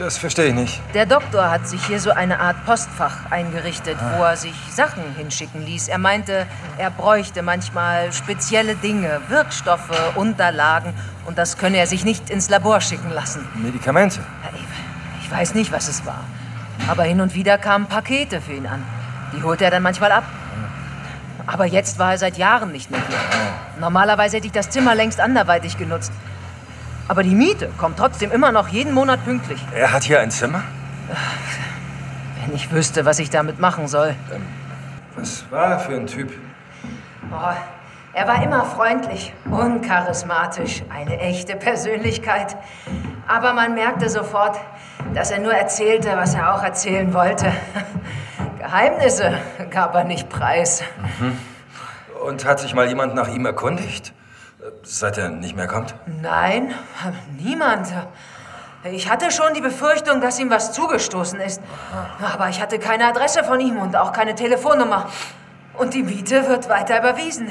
Das verstehe ich nicht. Der Doktor hat sich hier so eine Art Postfach eingerichtet, wo er sich Sachen hinschicken ließ. Er meinte, er bräuchte manchmal spezielle Dinge, Wirkstoffe, Unterlagen. Und das könne er sich nicht ins Labor schicken lassen. Medikamente? Ich weiß nicht, was es war. Aber hin und wieder kamen Pakete für ihn an. Die holte er dann manchmal ab. Aber jetzt war er seit Jahren nicht mehr hier. Normalerweise hätte ich das Zimmer längst anderweitig genutzt. Aber die Miete kommt trotzdem immer noch jeden Monat pünktlich. Er hat hier ein Zimmer? Wenn ich wüsste, was ich damit machen soll. Was war er für ein Typ? Oh, er war immer freundlich, uncharismatisch, eine echte Persönlichkeit. Aber man merkte sofort, dass er nur erzählte, was er auch erzählen wollte. Geheimnisse gab er nicht preis. Und hat sich mal jemand nach ihm erkundigt? Seit er nicht mehr kommt? Nein, niemand. Ich hatte schon die Befürchtung, dass ihm was zugestoßen ist. Aber ich hatte keine Adresse von ihm und auch keine Telefonnummer. Und die Miete wird weiter überwiesen.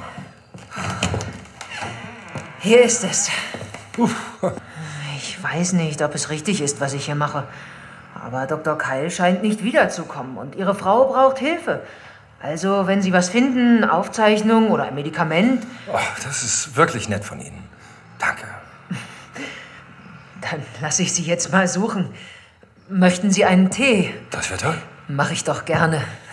Hier ist es. Ich weiß nicht, ob es richtig ist, was ich hier mache. Aber Dr. Keil scheint nicht wiederzukommen und Ihre Frau braucht Hilfe. Also, wenn Sie was finden, Aufzeichnung oder ein Medikament... Oh, das ist wirklich nett von Ihnen. Danke. Dann lasse ich Sie jetzt mal suchen. Möchten Sie einen Tee? Das wäre toll. Mach ich doch gerne.